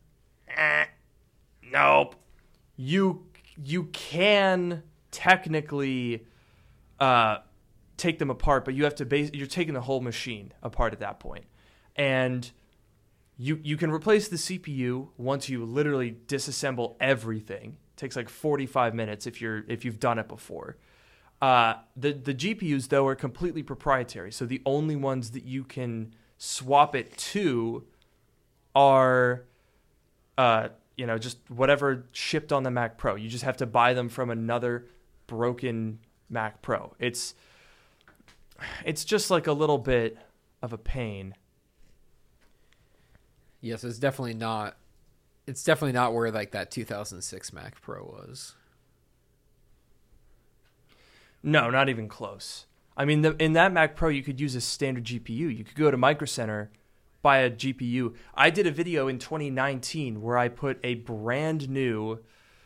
A: nope. You can technically take them apart, but you have to you're taking the whole machine apart at that point. And you can replace the CPU once you literally disassemble everything. It takes like 45 minutes if you've done it before. The GPUs though are completely proprietary, so the only ones that you can swap it to are just whatever shipped on the Mac Pro. You just have to buy them from another broken Mac Pro. It's just like a little bit of a pain.
B: Yes, it's definitely not where like that 2006 Mac Pro was.
A: No, not even close. I mean, in that Mac Pro, you could use a standard GPU. You could go to Micro Center, buy a GPU. I did a video in 2019 where I put a brand new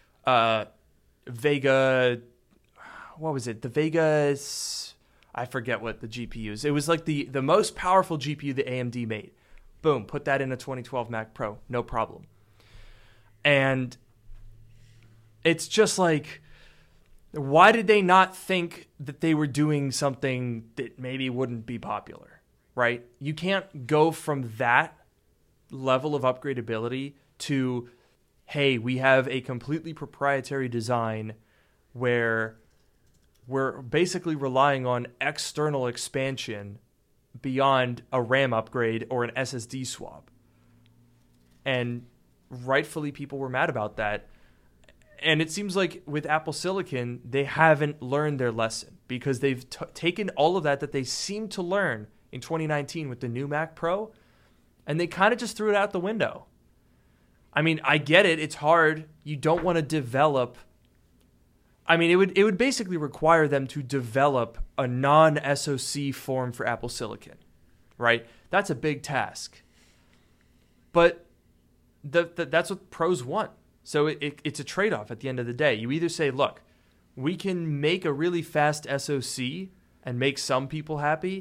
A: Vega. What was it? The Vega. I forget what the GPU is. It was like the most powerful GPU that AMD made. Boom, put that in a 2012 Mac Pro. No problem. And it's just like, why did they not think that they were doing something that maybe wouldn't be popular, right? You can't go from that level of upgradability to, hey, we have a completely proprietary design where we're basically relying on external expansion beyond a RAM upgrade or an SSD swap. And rightfully, people were mad about that. And it seems like with Apple Silicon, they haven't learned their lesson, because they've taken all of that they seemed to learn in 2019 with the new Mac Pro, and they kind of just threw it out the window. I mean, I get it. It's hard. You don't want to develop. I mean, it would basically require them to develop a non-SoC form for Apple Silicon, right? That's a big task. But that's what pros want. So it's a trade-off at the end of the day. You either say, look, we can make a really fast SoC and make some people happy,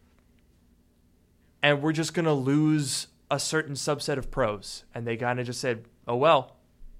A: and we're just going to lose a certain subset of pros. And they kind of just said, oh, well.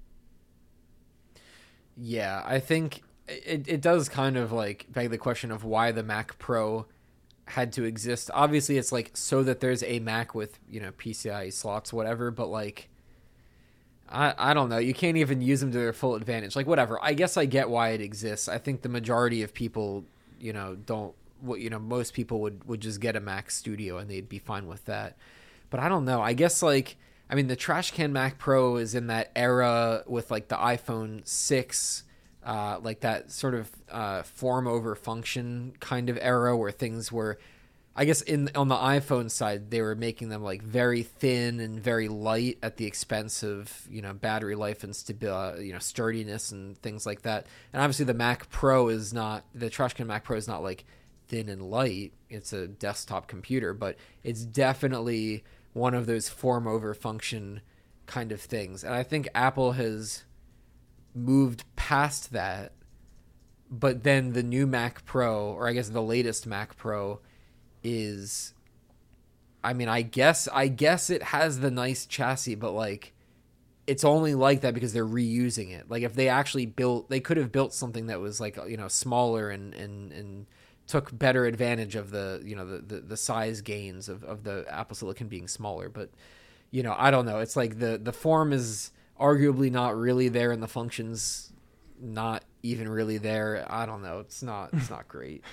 B: Yeah, I think it does kind of like beg the question of why the Mac Pro had to exist. Obviously, it's like so that there's a Mac with, PCIe slots, whatever, but like, I don't know. You can't even use them to their full advantage. Like, whatever. I guess I get why it exists. I think the majority of people, don't. Most people would just get a Mac Studio and they'd be fine with that. But I don't know. I guess the Trash Can Mac Pro is in that era with like the iPhone 6, like that sort of form over function kind of era where things were. I guess on the iPhone side, they were making them like very thin and very light at the expense of, battery life and sturdiness and things like that. And obviously the Trash Can Mac Pro is not like thin and light. It's a desktop computer, but it's definitely one of those form over function kind of things. And I think Apple has moved past that, but then the new Mac Pro, or I guess the latest Mac Pro, is, I guess it has the nice chassis, but like it's only like that because they're reusing it. Like if they actually they could have built something that was like, smaller and took better advantage of the size gains of the Apple Silicon being smaller. But I don't know. It's like the form is arguably not really there and the functions not even really there. I don't know. It's not great.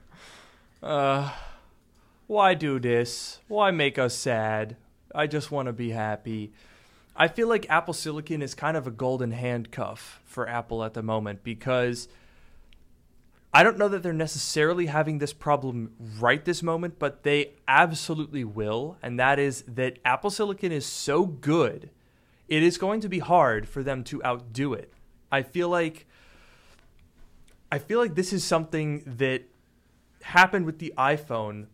A: Why do this? Why make us sad? I just want to be happy. I feel like Apple Silicon is kind of a golden handcuff for Apple at the moment, because I don't know that they're necessarily having this problem right this moment, but they absolutely will. And that is that Apple Silicon is so good, it is going to be hard for them to outdo it. I feel like this is something that happened with the iPhone,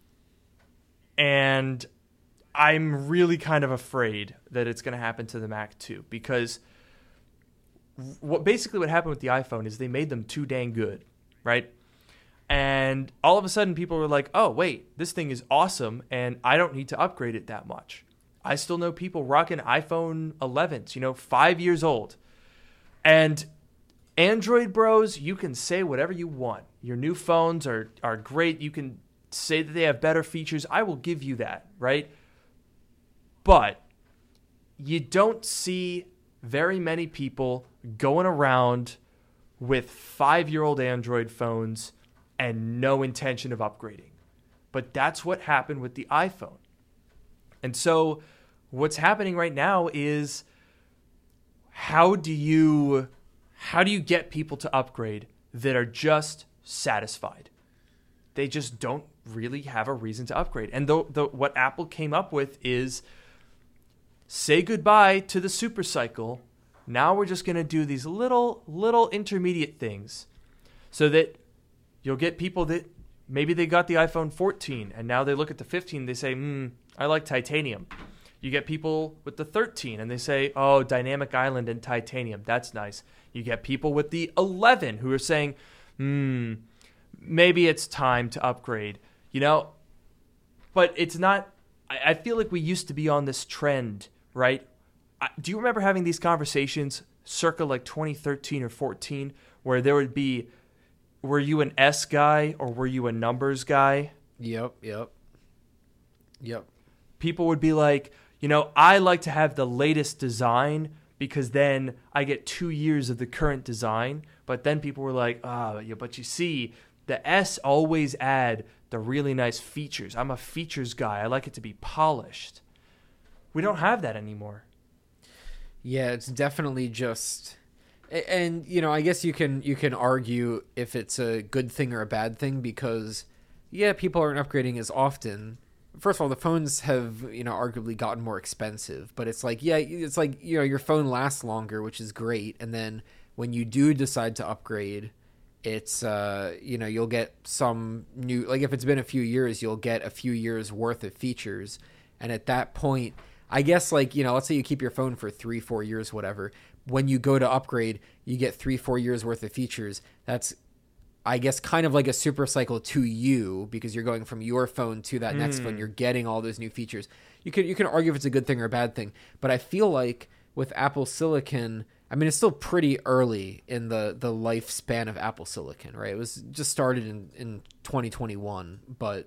A: and I'm really kind of afraid that it's going to happen to the Mac too, because what happened with the iPhone is they made them too dang good, right? And all of a sudden people were like, oh, wait, this thing is awesome, and I don't need to upgrade it that much. I still know people rocking iPhone 11s, 5 years old. And Android bros, you can say whatever you want. Your new phones are great. You can say that they have better features. I will give you that, right? But you don't see very many people going around with 5-year-old Android phones and no intention of upgrading. But that's what happened with the iPhone. And so what's happening right now is how do you get people to upgrade that are just satisfied? They just don't really have a reason to upgrade. And what Apple came up with is say goodbye to the super cycle. Now we're just going to do these little intermediate things so that you'll get people that maybe they got the iPhone 14 and now they look at the 15 and they say, I like titanium. You get people with the 13 and they say, oh, dynamic island and titanium. That's nice. You get people with the 11 who are saying, maybe it's time to upgrade. But it's not. I feel like we used to be on this trend, right? Do you remember having these conversations circa like 2013 or 14 where there would be, were you an S guy or were you a numbers guy?
B: Yep.
A: People would be like, I like to have the latest design because then I get 2 years of the current design. But then people were like, but you see, the S always add the really nice features. I'm a features guy. I like it to be polished. We don't have that anymore.
B: Yeah, it's definitely just, and I guess you can argue if it's a good thing or a bad thing because, people aren't upgrading as often. First of all, the phones have arguably gotten more expensive, but it's like your phone lasts longer, which is great. And then when you do decide to upgrade, it's you'll get some new, like if it's been a few years, you'll get a few years worth of features, and at that point, I guess let's say you keep your phone for 3-4 years, whatever. When you go to upgrade, you get 3-4 years worth of features. That's, I guess, kind of like a super cycle to you because you're going from your phone to that next phone. You're getting all those new features. You can argue if it's a good thing or a bad thing, but I feel like with Apple Silicon, I mean, it's still pretty early in the lifespan of Apple Silicon, right? It was just started in 2021, but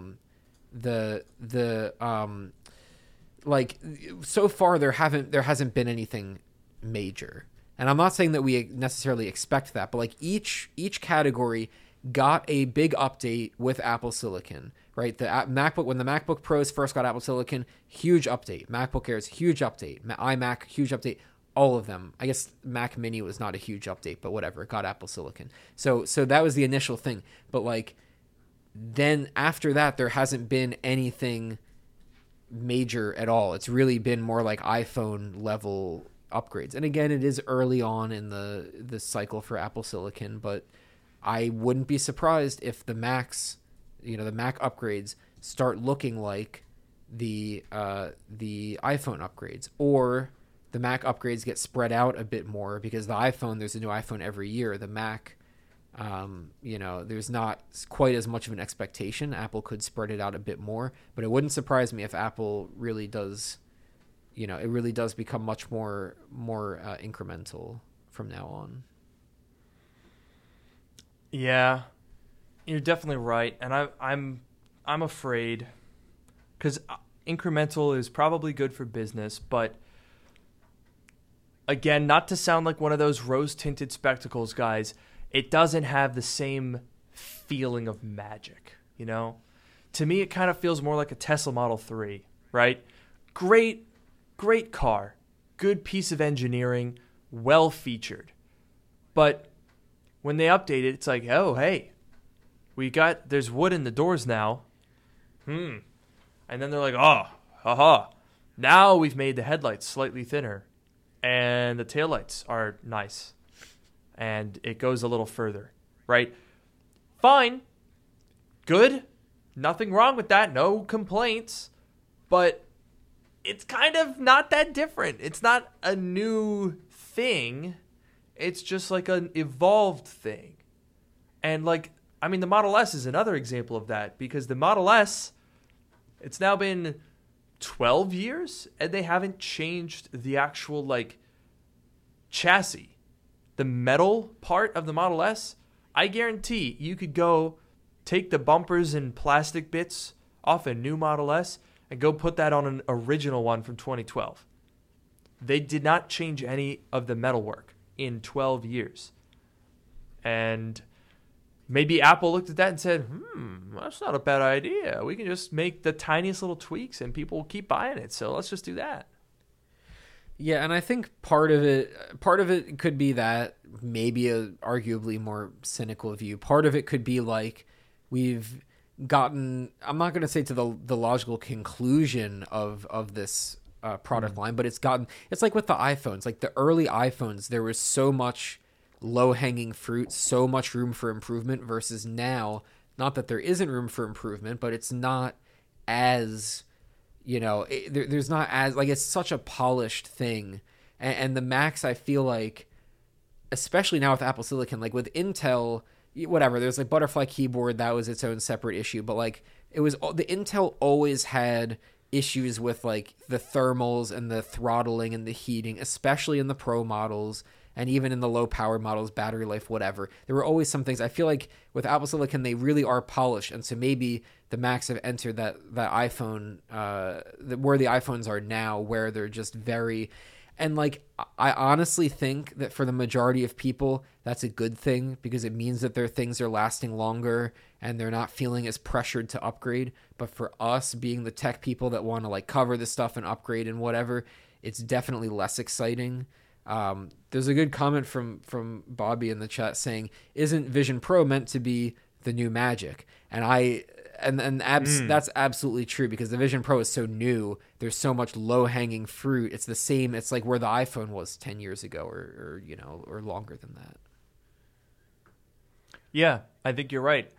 B: so far there hasn't been anything major. And I'm not saying that we necessarily expect that, but like each category got a big update with Apple Silicon, right? The MacBook, when the MacBook Pros first got Apple Silicon, huge update. MacBook Airs, huge update. iMac, huge update. All of them. I guess Mac Mini was not a huge update, but whatever. It got Apple Silicon. So that was the initial thing. But like then after that, there hasn't been anything major at all. It's really been more like iPhone level upgrades. And again, it is early on in the cycle for Apple Silicon, but I wouldn't be surprised if the Macs, the Mac upgrades start looking like the iPhone upgrades, or the Mac upgrades get spread out a bit more because the iPhone, there's a new iPhone every year. The Mac, there's not quite as much of an expectation. Apple could spread it out a bit more, but it wouldn't surprise me if Apple really does, it really does become much more incremental from now on.
A: Yeah, you're definitely right, and I'm afraid because incremental is probably good for business, but again, not to sound like one of those rose-tinted spectacles guys, it doesn't have the same feeling of magic, To me, it kind of feels more like a Tesla Model 3, right? Great car, good piece of engineering, well featured, but when they update it, it's like, oh, hey, there's wood in the doors now. And then they're like, oh, haha. Now we've made the headlights slightly thinner and the taillights are nice. And it goes a little further, right? Fine. Good. Nothing wrong with that. No complaints. But it's kind of not that different. It's not a new thing. It's just like an evolved thing. And like, I mean, the Model S is another example of that, because the Model S, it's now been 12 years and they haven't changed the actual like chassis. The metal part of the Model S, I guarantee you could go take the bumpers and plastic bits off a new Model S and go put that on an original one from 2012. They did not change any of the metalwork in 12 years. And maybe Apple looked at that and said, that's not a bad idea. We can just make the tiniest little tweaks and people will keep buying it. So let's just do that.
B: Yeah, and I think part of it could be that, maybe a arguably more cynical view. Part of it could be like we've gotten, I'm not going to say to the logical conclusion of this product line, but it's like with the iPhones, like the early iPhones, there was so much low-hanging fruit, so much room for improvement, versus now, not that there isn't room for improvement, but it's not as, there's not as, like, it's such a polished thing. And the Macs, I feel like, especially now with Apple Silicon, like with Intel, whatever, there's like Butterfly keyboard, that was its own separate issue, but like the Intel always had issues with like the thermals and the throttling and the heating, especially in the Pro models and even in the low power models, battery life, whatever. There were always some things. I feel like with Apple Silicon, they really are polished, and so maybe the Macs have entered that iPhone, where the iPhones are now, where they're just very. And like, I honestly think that for the majority of people, that's a good thing, because it means that their things are lasting longer and they're not feeling as pressured to upgrade. But for us, being the tech people that want to like cover this stuff and upgrade and whatever, it's definitely less exciting. There's a good comment from Bobby in the chat saying, "Isn't Vision Pro meant to be the new Magic?" And that's absolutely true, because the Vision Pro is so new. There's so much low-hanging fruit. It's the same. It's like where the iPhone was 10 years ago, or longer than that.
A: Yeah, I think you're right.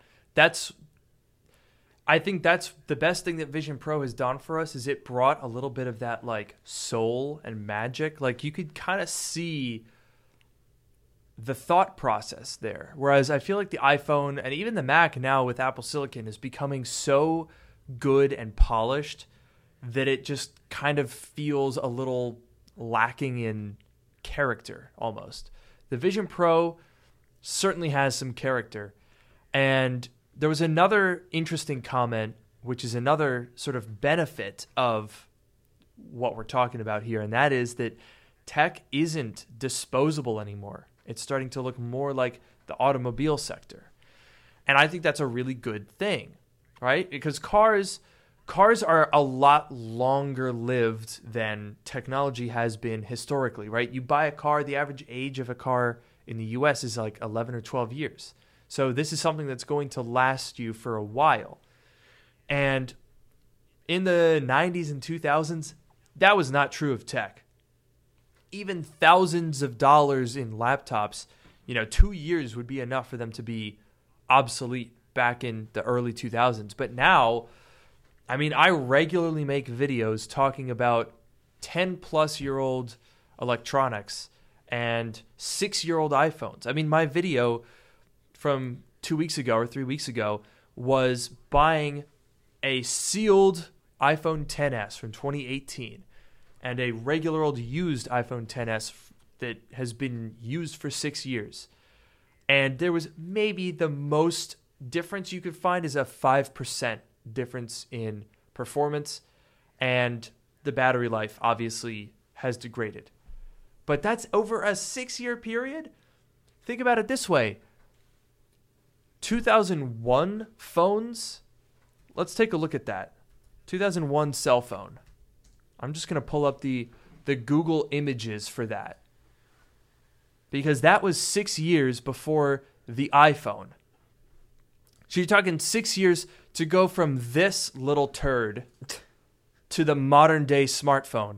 A: I think that's the best thing that Vision Pro has done for us, is it brought a little bit of that like soul and magic. Like, you could kind of see the thought process there. Whereas I feel like the iPhone and even the Mac now with Apple Silicon is becoming so good and polished that it just kind of feels a little lacking in character almost. The Vision Pro certainly has some character. And there was another interesting comment, which is another sort of benefit of what we're talking about here, and that is that tech isn't disposable anymore. It's starting to look more like the automobile sector. And I think that's a really good thing, right? Because cars are a lot longer lived than technology has been historically, right? You buy a car, the average age of a car in the US is like 11 or 12 years. So this is something that's going to last you for a while. And in the 90s and 2000s, that was not true of tech. Even thousands of dollars in laptops, 2 years would be enough for them to be obsolete back in the early 2000s. But now, I mean, I regularly make videos talking about 10-plus-year-old electronics and 6-year-old iPhones. I mean, my video from 2 weeks ago or 3 weeks ago was buying a sealed iPhone XS from 2018 and a regular old used iPhone XS that has been used for 6 years. And there was maybe the most difference you could find is a 5% difference in performance, and the battery life obviously has degraded. But that's over a 6-year period. Think about it this way. 2001 phones, let's take a look at that. 2001 cell phone. I'm just going to pull up the Google images for that, because that was 6 years before the iPhone. So you're talking 6 years to go from this little turd to the modern day smartphone.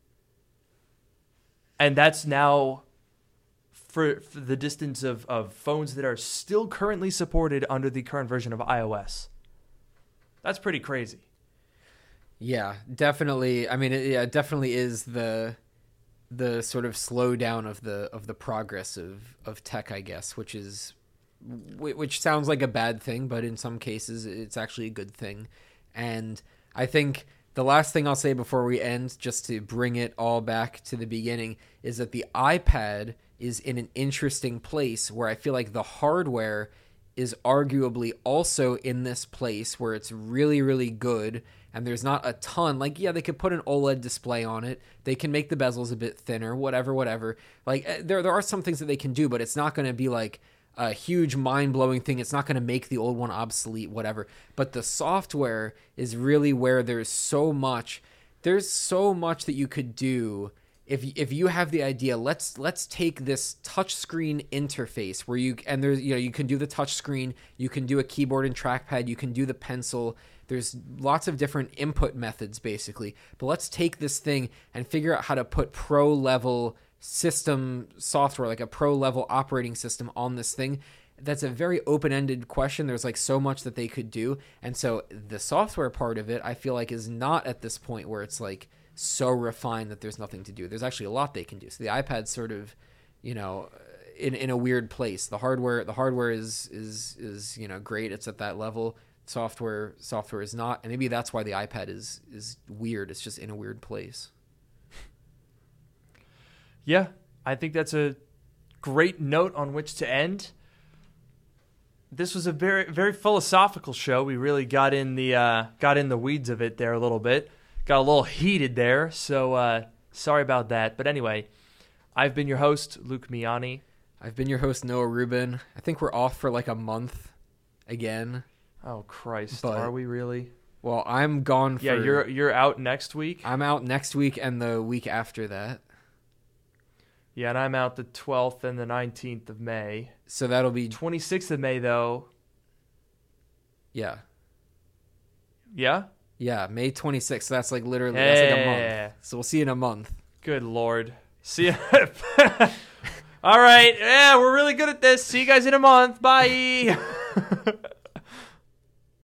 A: And that's now for the distance of phones that are still currently supported under the current version of iOS. That's pretty crazy.
B: Yeah, definitely. I mean, it definitely is the sort of slowdown of the progress of tech, I guess, which sounds like a bad thing, but in some cases it's actually a good thing. And I think the last thing I'll say before we end, just to bring it all back to the beginning, is that the iPad is in an interesting place where I feel like the hardware is arguably also in this place where it's really, really good. And there's not a ton. Like, yeah, they could put an OLED display on it. They can make the bezels a bit thinner, whatever. Like, there are some things that they can do, but it's not going to be like a huge mind-blowing thing. It's not going to make the old one obsolete, whatever. But the software is really where there's so much that you could do. If you have the idea, let's take this touchscreen interface where you can do the touchscreen, you can do a keyboard and trackpad, you can do the pencil. There's lots of different input methods, basically. But let's take this thing and figure out how to put pro-level system software, like a pro-level operating system on this thing. That's a very open-ended question. There's like so much that they could do. And so the software part of it, I feel like, is not at this point where it's like so refined that there's nothing to do. There's actually a lot they can do. So the iPad's sort of, in a weird place. The hardware is great. It's at that level. Software is not, and maybe that's why the iPad is weird. It's just in a weird place.
A: Yeah, I think that's a great note on which to end. This was a very, very philosophical show. We really got in the weeds of it there a little bit. Got a little heated there, so sorry about that. But anyway, I've been your host, Luke Miani.
B: I've been your host, Noah Rubin. I think we're off for like a month again.
A: Oh Christ!
B: But,
A: are we really?
B: Well, I'm gone for...
A: Yeah, you're out next week?
B: I'm out next week and the week after that.
A: Yeah, and I'm out the 12th and the 19th of May.
B: So that'll be...
A: 26th of May, though.
B: Yeah.
A: Yeah?
B: Yeah, May 26th. So that's like literally...
A: Hey.
B: That's like a month. So we'll see you in a month.
A: Good Lord. See ya. All right. Yeah, we're really good at this. See you guys in a month. Bye.